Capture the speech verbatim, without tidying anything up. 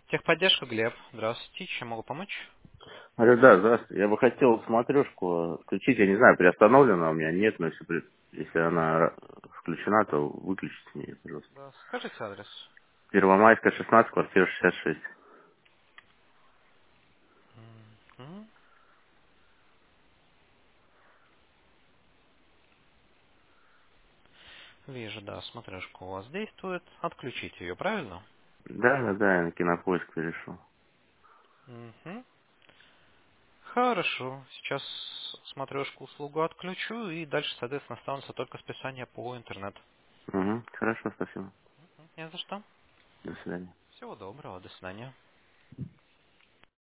Техподдержка, Глеб. Здравствуйте. Чем могу помочь? Алло, да, здравствуйте. Я бы хотел смотрешку включить, я не знаю, приостановлена у меня, нет, но если, при- если она включена, то выключите мне, пожалуйста. Да, скажите адрес. Первомайская, шестнадцать, квартира шестьдесят шесть. Мгм. Вижу, да, смотрешка у вас действует. Отключите ее, правильно? Да, да, да, я на кинопоиск перешел. Мгм. Хорошо. Сейчас смотрешку услугу отключу, и дальше, соответственно, останутся только списания по интернету. Угу, хорошо, спасибо. Не за что. До свидания. Всего доброго. До свидания.